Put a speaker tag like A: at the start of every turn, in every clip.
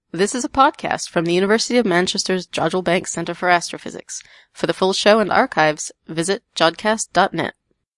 A: This is a podcast from the University of Manchester's Jodrell Bank Centre for Astrophysics. For the full show and archives, visit jodcast.net.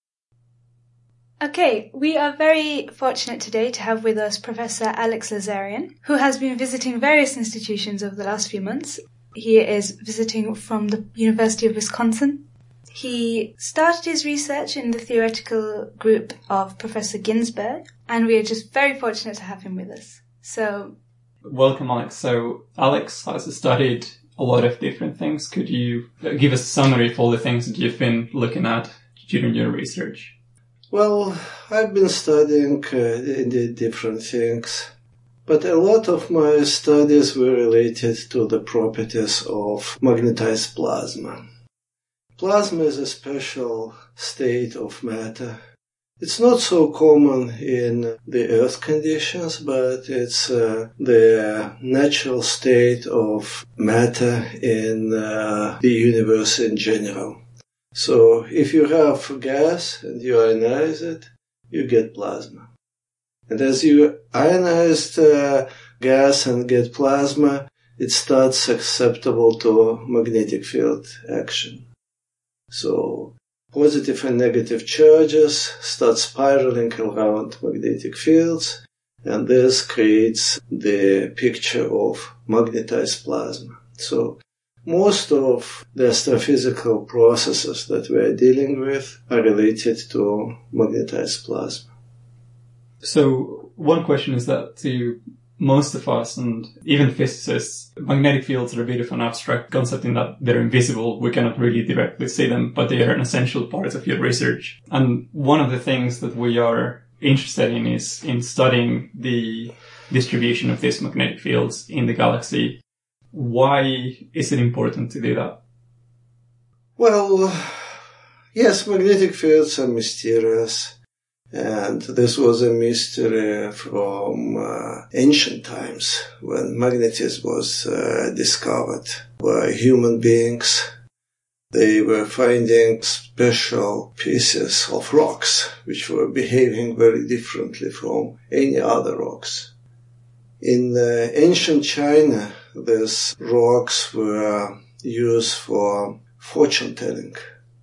B: Okay, we are very fortunate today to have with us Professor Alex Lazarian, who has been visiting various institutions over the last few months. He is visiting from the University of Wisconsin. He started his research in the theoretical group of Professor Ginsberg, and we are just very fortunate to have him with us. So,
C: welcome, Alex. So, Alex has studied a lot of different things. Could you give us a summary of all the things that you've been looking at during your research?
D: Well, I've been studying different things, but a lot of my studies were related to the properties of magnetized plasma. Plasma is a special state of matter. It's not so common in the Earth conditions, but it's the natural state of matter in the universe in general. So if you have gas and you ionize it, you get plasma. And as you ionize gas and get plasma, it starts susceptible to magnetic field action. So positive and negative charges start spiraling around magnetic fields, and this creates the picture of magnetized plasma. So most of the astrophysical processes that we are dealing with are related to magnetized plasma.
C: So one question is that to most of us, and even physicists, magnetic fields are a bit of an abstract concept in that they're invisible. We cannot really directly see them, but they are an essential part of your research. And one of the things that we are interested in is in studying the distribution of these magnetic fields in the galaxy. Why is it important to do that?
D: Well, yes, magnetic fields are mysterious. And this was a mystery from ancient times when magnetism was discovered by human beings. They were finding special pieces of rocks which were behaving very differently from any other rocks. In ancient China, these rocks were used for fortune telling.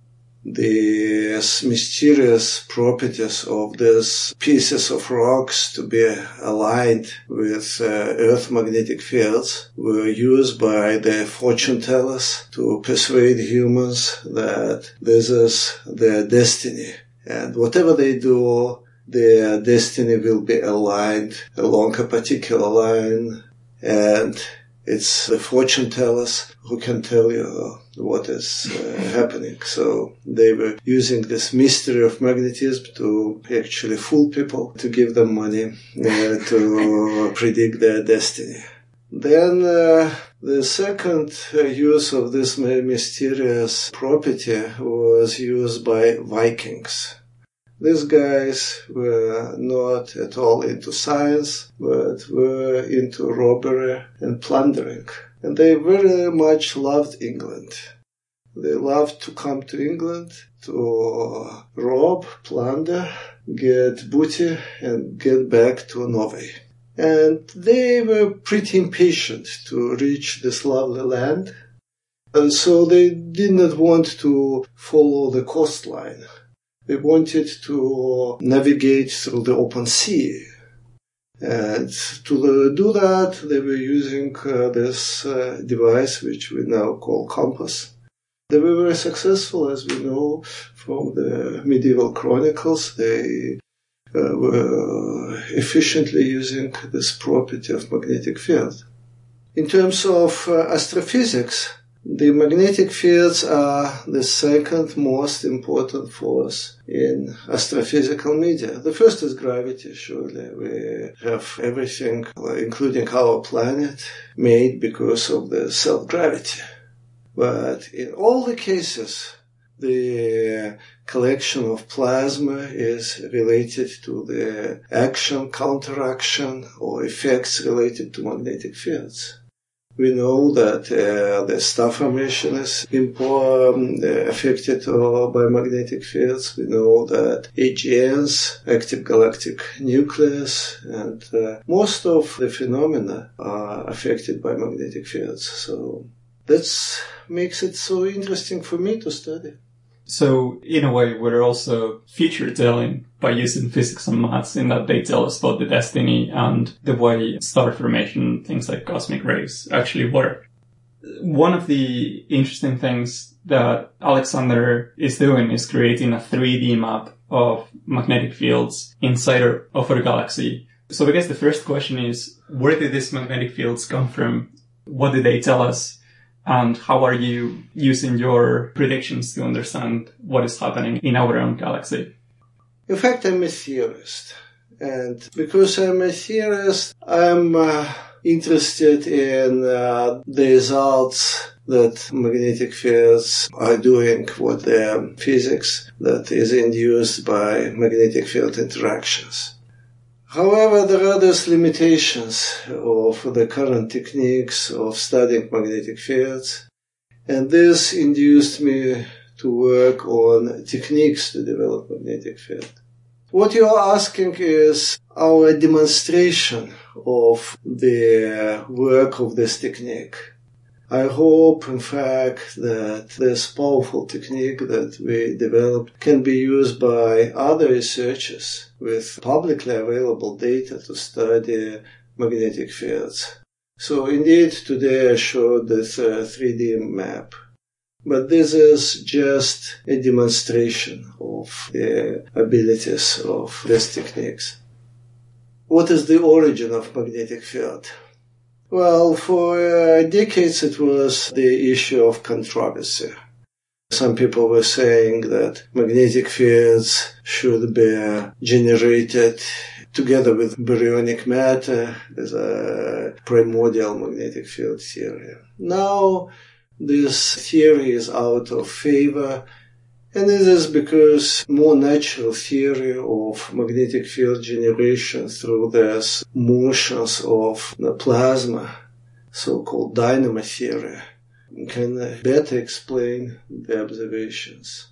D: The mysterious properties of these pieces of rocks to be aligned with Earth magnetic fields were used by the fortune tellers to persuade humans that this is their destiny. And whatever they do, their destiny will be aligned along a particular line, and it's the fortune tellers who can tell you what is happening. So they were using this mystery of magnetism to actually fool people, to give them money, to predict their destiny. Then the second use of this mysterious property was used by Vikings. These guys were not at all into science, but were into robbery and plundering. And they very much loved England. They loved to come to England to rob, plunder, get booty, and get back to Norway. And they were pretty impatient to reach this lovely land. And so they did not want to follow the coastline. They wanted to navigate through the open sea. And to do that, they were using this device, which we now call compass. They were very successful, as we know from the medieval chronicles. They were efficiently using this property of magnetic field. In terms of astrophysics, the magnetic fields are the second most important force in astrophysical media. The first is gravity, surely. We have everything, including our planet, made because of the self-gravity. But in all the cases, the collection of plasma is related to the action, counteraction, or effects related to magnetic fields. We know that the star formation is affected by magnetic fields. We know that AGNs, active galactic nucleus, and most of the phenomena are affected by magnetic fields. So that makes it so interesting for me to study.
C: So, in a way, we're also future-telling by using physics and maths in that they tell us about the destiny and the way star formation, things like cosmic rays, actually work. One of the interesting things that Alexander is doing is creating a 3D map of magnetic fields inside of our galaxy. So I guess the first question is, where did these magnetic fields come from? What did they tell us? And how are you using your predictions to understand what is happening in our own galaxy?
D: In fact, I'm a theorist. And because I'm a theorist, I'm interested in the results that magnetic fields are doing with the physics that is induced by magnetic field interactions. However, there are those limitations of the current techniques of studying magnetic fields, and this induced me to work on techniques to develop magnetic field. What you are asking is our demonstration of the work of this technique. I hope, in fact, that this powerful technique that we developed can be used by other researchers with publicly available data to study magnetic fields. So indeed, today I showed this 3D map. But this is just a demonstration of the abilities of these techniques. What is the origin of magnetic field? Well, for decades it was the issue of controversy. Some people were saying that magnetic fields should be generated together with baryonic matter as a primordial magnetic field theory. Now, this theory is out of favor, and it is because more natural theory of magnetic field generation through these motions of the plasma, so-called dynamo theory, can better explain the observations.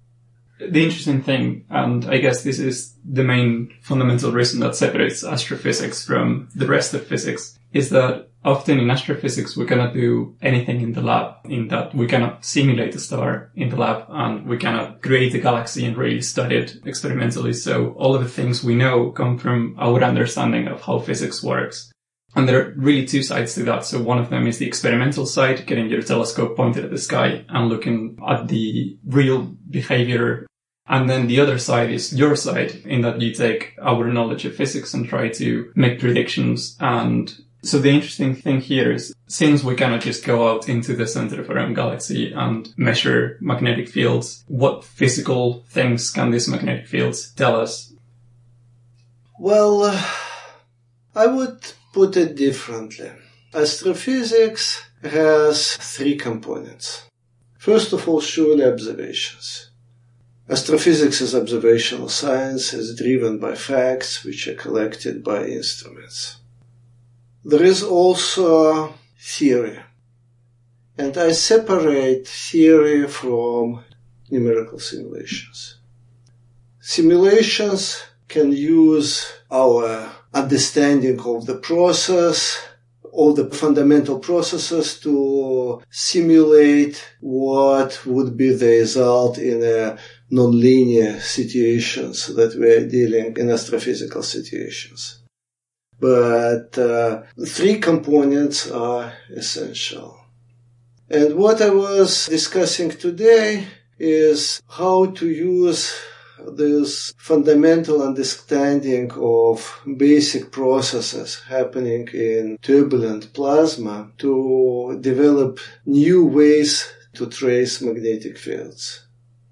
C: The interesting thing, and I guess this is the main fundamental reason that separates astrophysics from the rest of physics, is that often in astrophysics we cannot do anything in the lab, in that we cannot simulate a star in the lab and we cannot create a galaxy and really study it experimentally. So all of the things we know come from our understanding of how physics works. And there are really two sides to that. So one of them is the experimental side, getting your telescope pointed at the sky and looking at the real behavior. And then the other side is your side, in that you take our knowledge of physics and try to make predictions. And so the interesting thing here is, since we cannot just go out into the center of our own galaxy and measure magnetic fields, what physical things can these magnetic fields tell us?
D: Well, I would put it differently. Astrophysics has three components. First of all, surely observations. Astrophysics is observational science, is driven by facts which are collected by instruments. There is also theory, and I separate theory from numerical simulations. Simulations can use our understanding of the process, all the fundamental processes, to simulate what would be the result in a nonlinear situations that we are dealing in astrophysical situations. But three components are essential. And what I was discussing today is how to use this fundamental understanding of basic processes happening in turbulent plasma to develop new ways to trace magnetic fields.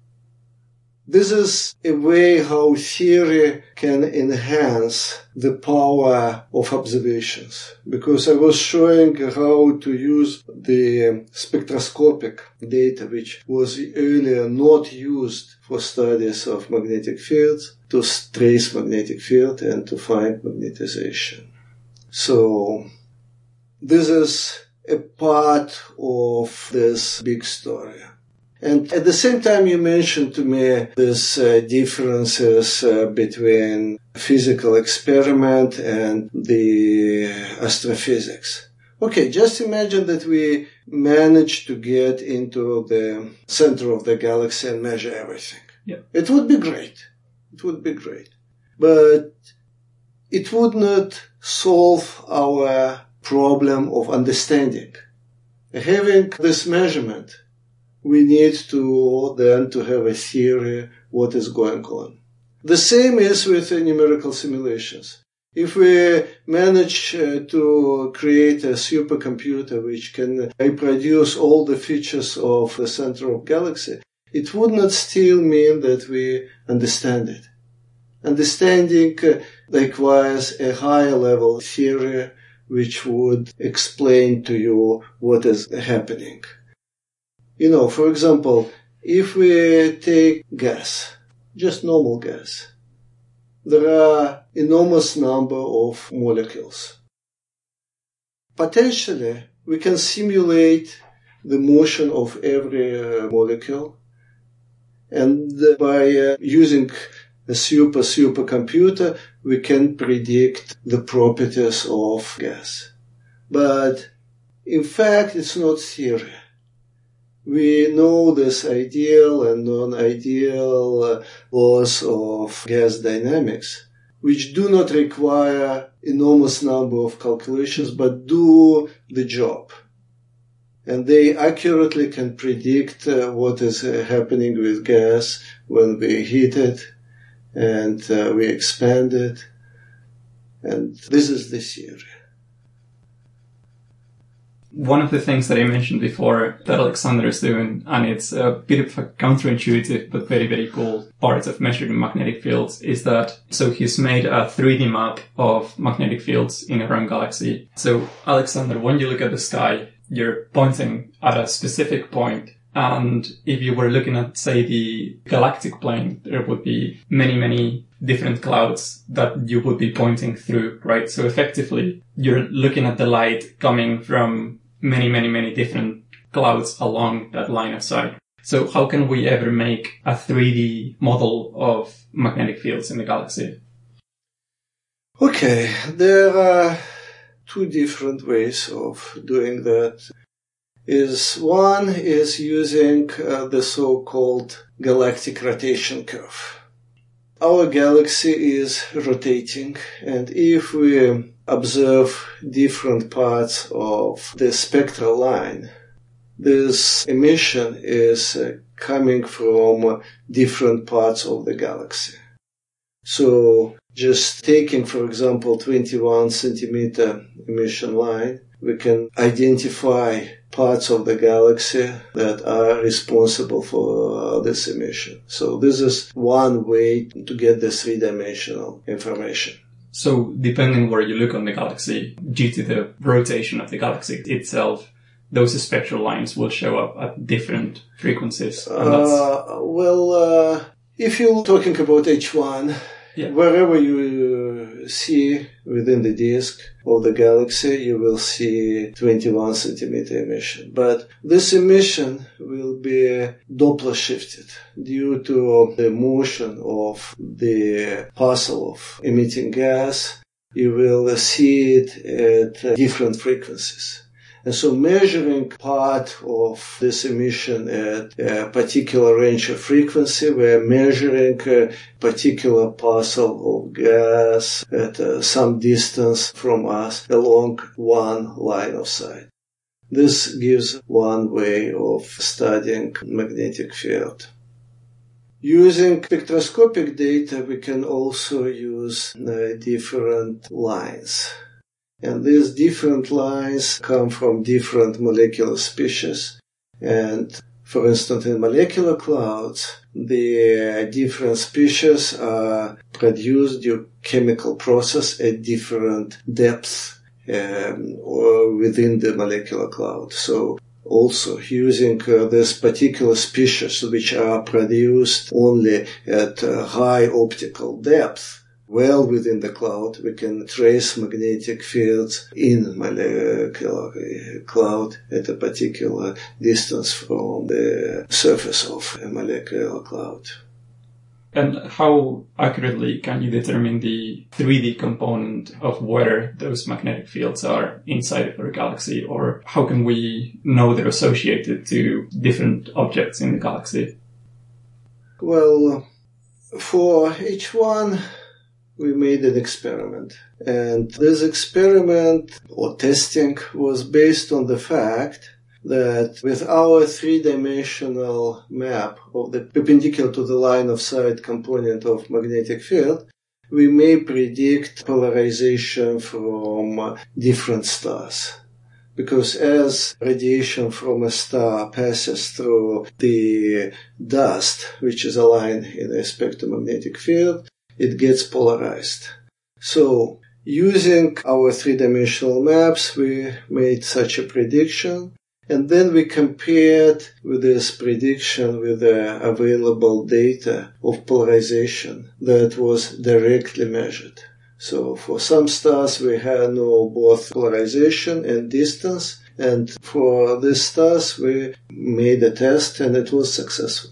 D: This is a way how theory can enhance the power of observations, because I was showing how to use the spectroscopic data, which was earlier not used for studies of magnetic fields, to trace magnetic field and to find magnetization. So this is a part of this big story. And at the same time, you mentioned to me these differences between physical experiment and the astrophysics. Okay, just imagine that we manage to get into the center of the galaxy and measure everything.
C: Yeah.
D: It would be great. It would be great. But it would not solve our problem of understanding. Having this measurement, we need to then to have a theory what is going on. The same is with numerical simulations. If we manage to create a supercomputer which can reproduce all the features of the center of galaxy, it would not still mean that we understand it. Understanding requires a higher level theory which would explain to you what is happening. You know, for example, if we take gas, just normal gas, there are enormous number of molecules. Potentially, we can simulate the motion of every molecule, and by using a supercomputer, we can predict the properties of gas. But in fact, it's not theory. We know this ideal and non-ideal laws of gas dynamics, which do not require enormous number of calculations, but do the job. And they accurately can predict what is happening with gas when we heat it and we expand it. And this is the theory.
C: One of the things that I mentioned before that Alexander is doing, and it's a bit of a counterintuitive but very, very cool part of measuring magnetic fields, is that, so he's made a 3D map of magnetic fields in our own galaxy. So Alexander, when you look at the sky, you're pointing at a specific point, and if you were looking at, say, the galactic plane, there would be many, many different clouds that you would be pointing through, right? So effectively, you're looking at the light coming from many, many, many different clouds along that line of sight. So how can we ever make a 3D model of magnetic fields in the galaxy?
D: Okay, there are two different ways of doing that. One is using the so-called galactic rotation curve. Our galaxy is rotating, and if we observe different parts of the spectral line, this emission is coming from different parts of the galaxy. So just taking, for example, 21 centimeter emission line, we can identify parts of the galaxy that are responsible for this emission. So this is one way to get the three-dimensional information.
C: So depending where you look on the galaxy, due to the rotation of the galaxy itself, those spectral lines will show up at different frequencies.
D: If you're talking about H1,
C: yeah,
D: wherever you see within the disk of the galaxy, you will see 21 centimeter emission. But this emission will be Doppler shifted due to the motion of the parcel of emitting gas. You will see it at different frequencies. And so measuring part of this emission at a particular range of frequency, we're measuring a particular parcel of gas at some distance from us along one line of sight. This gives one way of studying magnetic field. Using spectroscopic data, we can also use different lines. And these different lines come from different molecular species. And for instance, in molecular clouds, the different species are produced due chemical process at different depths or within the molecular cloud. So also using this particular species which are produced only at high optical depth, well within the cloud. We can trace magnetic fields in molecular cloud at a particular distance from the surface of a molecular cloud.
C: And how accurately can you determine the 3D component of where those magnetic fields are inside of our galaxy? Or how can we know they're associated to different objects in the galaxy?
D: Well, for each one, we made an experiment. And this experiment or testing was based on the fact that with our three-dimensional map of the perpendicular to the line of sight component of magnetic field, we may predict polarization from different stars. Because as radiation from a star passes through the dust, which is aligned in a spectromagnetic field, it gets polarized. So, using our three-dimensional maps, we made such a prediction. And then we compared with this prediction with the available data of polarization that was directly measured. So for some stars we had both polarization and distance, and for these stars we made a test and it was successful.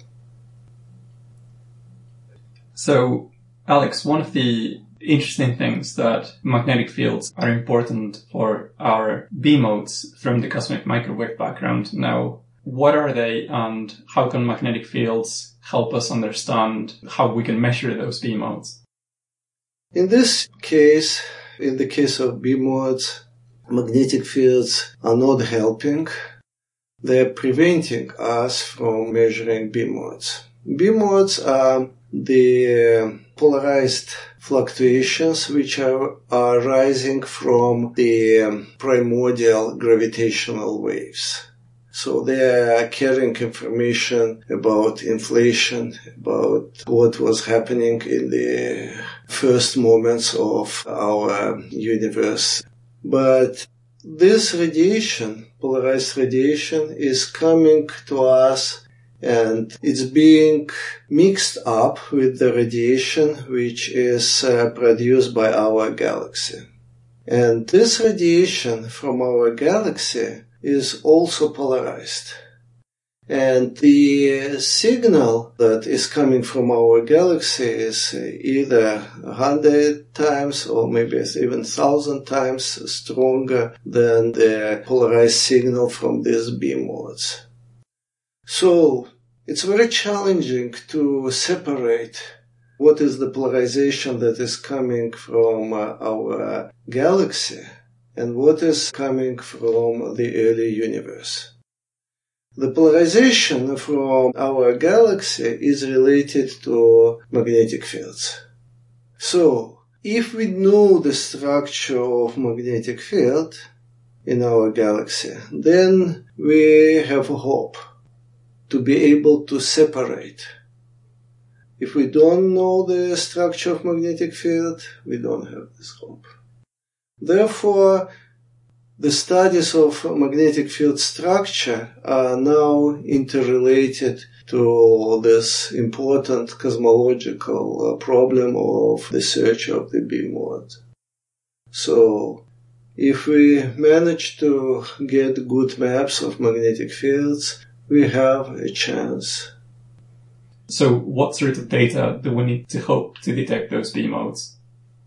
C: So, Alex, one of the interesting things that magnetic fields are important for our B modes from the cosmic microwave background. Now, what are they and how can magnetic fields help us understand how we can measure those B modes?
D: In this case, in the case of B modes, magnetic fields are not helping. They are preventing us from measuring B modes. B modes are the polarized fluctuations which are rising from the primordial gravitational waves. So they are carrying information about inflation, about what was happening in the first moments of our universe. But this radiation, polarized radiation, is coming to us and it's being mixed up with the radiation which is produced by our galaxy. And this radiation from our galaxy is also polarized. And the signal that is coming from our galaxy is either 100 times or maybe even 1,000 times stronger than the polarized signal from these B modes. So, it's very challenging to separate what is the polarization that is coming from our galaxy and what is coming from the early universe. The polarization from our galaxy is related to magnetic fields. So, if we know the structure of magnetic field in our galaxy, then we have hope to be able to separate. If we don't know the structure of magnetic field, we don't have this hope. Therefore, the studies of magnetic field structure are now interrelated to this important cosmological problem of the search of the B mode. So, if we manage to get good maps of magnetic fields, we have a chance.
C: So what sort of data do we need to hope to detect those B modes?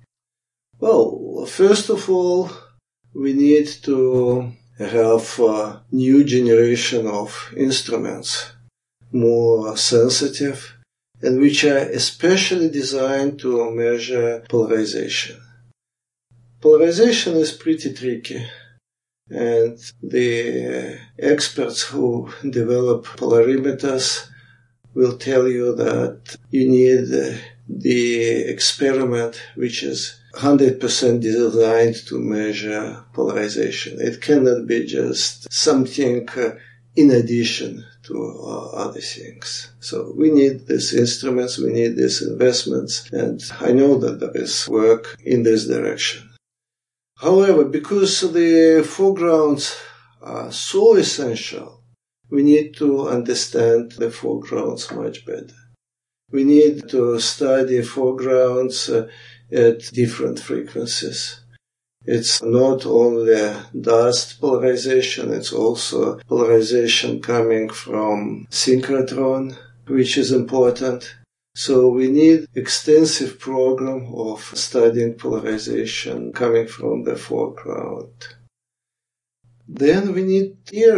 D: Well, first of all, we need to have a new generation of instruments, more sensitive, and which are especially designed to measure polarization. Polarization is pretty tricky. And the experts who develop polarimeters will tell you that you need the experiment which is 100% designed to measure polarization. It cannot be just something in addition to other things. So we need these instruments, we need these investments, and I know that there is work in this direction. However, because the foregrounds are so essential, we need to understand the foregrounds much better. We need to study foregrounds at different frequencies. It's not only dust polarization, it's also polarization coming from synchrotron, which is important. So we need extensive program of studying polarization coming from the foreground. Then we need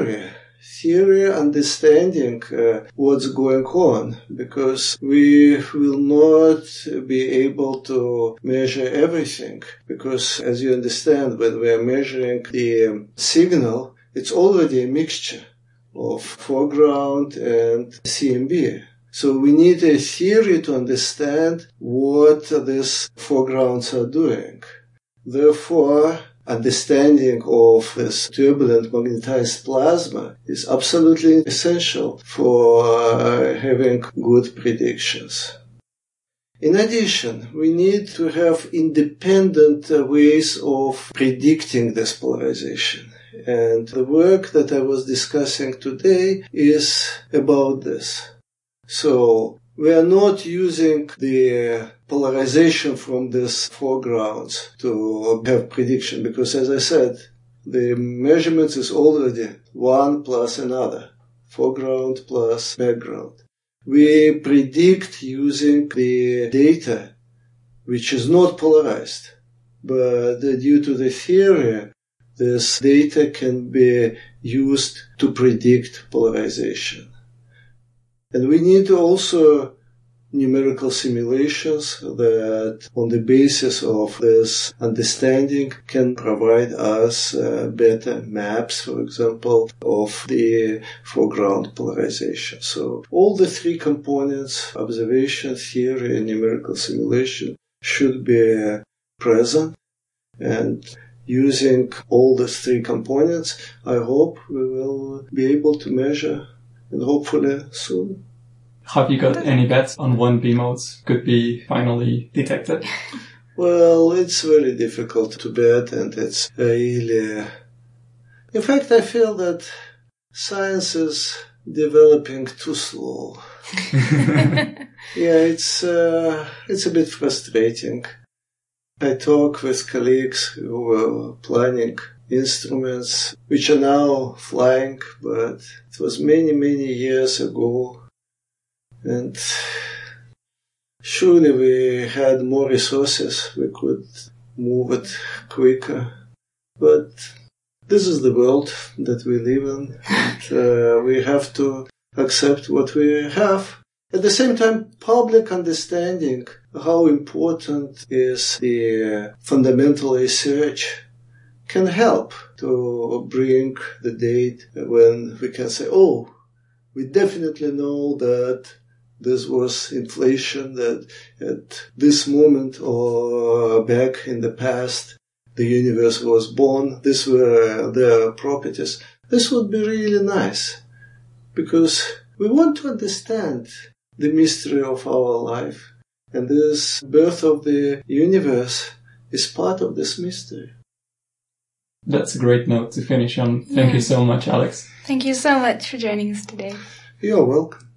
D: theory understanding what's going on, because we will not be able to measure everything, because as you understand, when we are measuring the signal, it's already a mixture of foreground and CMB. So we need a theory to understand what these foregrounds are doing. Therefore, understanding of this turbulent magnetized plasma is absolutely essential for having good predictions. In addition, we need to have independent ways of predicting this polarization. And the work that I was discussing today is about this. So we are not using the polarization from these foregrounds to have prediction, because as I said, the measurements is already one plus another, foreground plus background. We predict using the data which is not polarized, but due to the theory, this data can be used to predict polarization. And we need also numerical simulations that, on the basis of this understanding, can provide us better maps, for example, of the foreground polarization. So all the three components, observation, theory, and numerical simulation, should be present. And using all the three components, I hope we will be able to measure, and hopefully soon.
C: Have you got any bets on when B modes could be finally detected?
D: Well, it's very difficult to bet, and it's really... In fact, I feel that science is developing too slow. Yeah, it's a bit frustrating. I talk with colleagues who were planning instruments which are now flying, but it was many, many years ago. And surely we had more resources, we could move it quicker. But this is the world that we live in, and we have to accept what we have. At the same time, public understanding how important is the fundamental research can help to bring the date when we can say, oh, we definitely know that this was inflation, that at this moment or back in the past, the universe was born. These were their properties. This would be really nice, because we want to understand the mystery of our life. And this birth of the universe is part of this mystery.
C: That's a great note to finish on. Thank you so much, Alex.
B: Thank you so much for joining us today.
D: You're welcome.